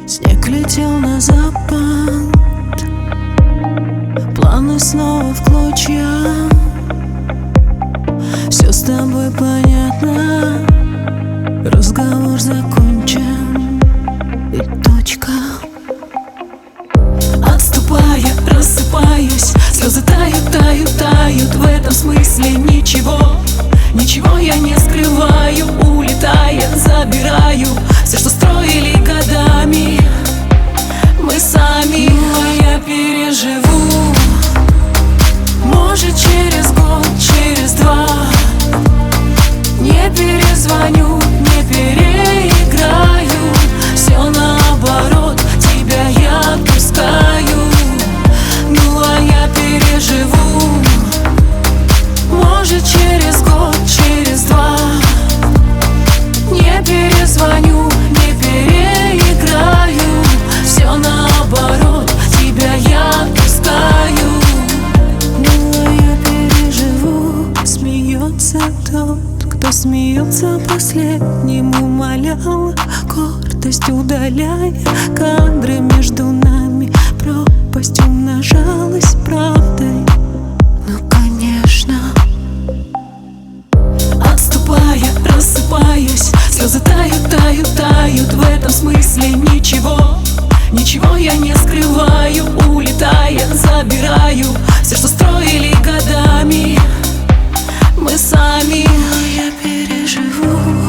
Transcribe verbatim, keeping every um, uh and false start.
Снег летел на запад, планы снова в клочья. Все с тобой понятно, разговор закончен и точка. Отступая, рассыпаясь, слезы тают, тают, тают. В этом смысле ничего, ничего я не скрываю. Улетая, забираю все, что строили годами мы сами. Но я переживу, может, через год, через два. Не перезвоню, не переиграю, все наоборот, тебя я отпускаю. Ну а я переживу, может, через год, через два. Не перезвоню, не переиграю, все наоборот, тебя я отпускаю. Ну а я переживу. Смеется тот, кто смеется последним, умолял гордость, удаляя кадры между нами. Пропасть умножалась правдой, ну конечно. Отступая, рассыпаясь, слезы тают, тают, тают. В этом смысле ничего, ничего я не скрываю. Улетая, забираю все, что строили годами мы сами. Но я переживу.